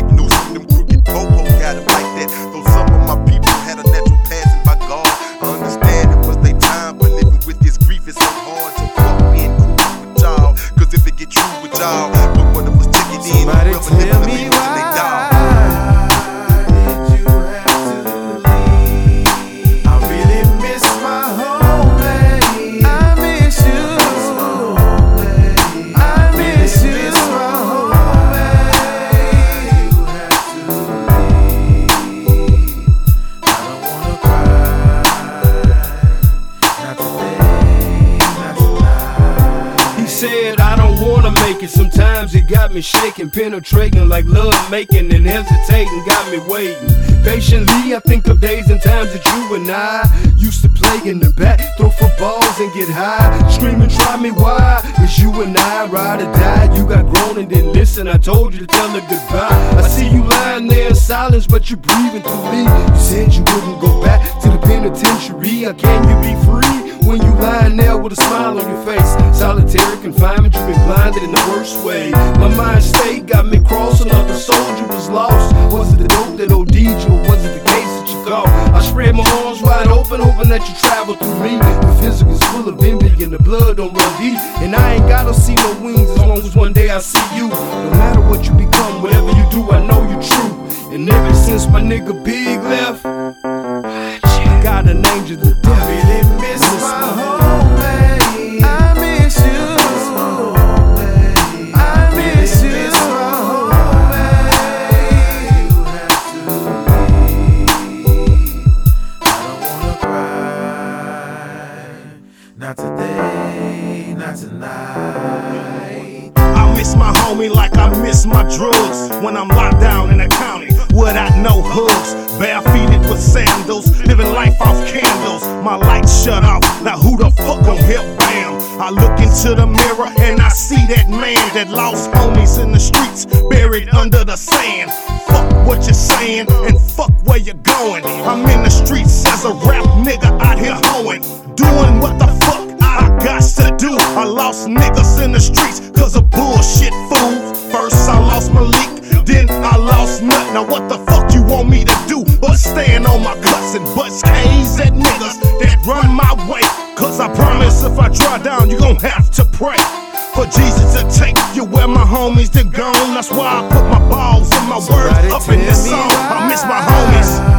like Newsom, them crooked popo got him like that. Though some of my people had a natural passing by God, I understand it was their time, but living with this grief is so hard. So fuck being cool with y'all, cause if it get true with y'all, but one of us take it in, somebody whoever tell live me till they die. Said I don't wanna make it. Sometimes it got me shaking, penetrating like love making, and hesitating got me waiting. Patiently, I think of days and times that you and I used to play in the back, throw footballs and get high, screaming, try me why. It's you and I, ride or die. You got grown and didn't listen. I told you to tell her goodbye. I see you lying there in silence, but you're breathing through me. You said you wouldn't go back to the penitentiary. How can you be free when you lying there with a smile on your face? Solitary confinement, you've been blinded in the worst way. My mind state got me crossing. Another soldier was lost. Was it the dope that OD'd you, or was it the case that you thought? I spread my arms wide open, hoping that you travel through me. The physical's full of envy and the blood don't run deep, and I ain't gotta see no wings as long as one day I see you. No matter what you become, whatever you do, I know you're true. And ever since my nigga Big left, got an angel to death. I really miss my homie. I miss you. I miss you. Not today, not tonight. I miss my homie like I miss my drugs. When I'm locked down in the county without no hugs, barefooted with sandals, living life off candles. My lights shut off, now who the fuck gon' help? Bam! I look into the mirror and I see that man that lost homies in the streets, buried under the sand. Fuck what you're saying and fuck where you're going. I'm in the streets as a rap nigga out here hoeing, doing what the fuck I got to do. I lost niggas in the streets cause of bullshit fools. First I lost Malik, then I lost Nut. Now what the fuck you want me to do but stand on my cuts and bust K's at niggas that run my way? Cause I promise if I dry down you gon' have to pray for Jesus to take you where my homies done gone. That's why I put my balls and my words up in this song. I miss my homies.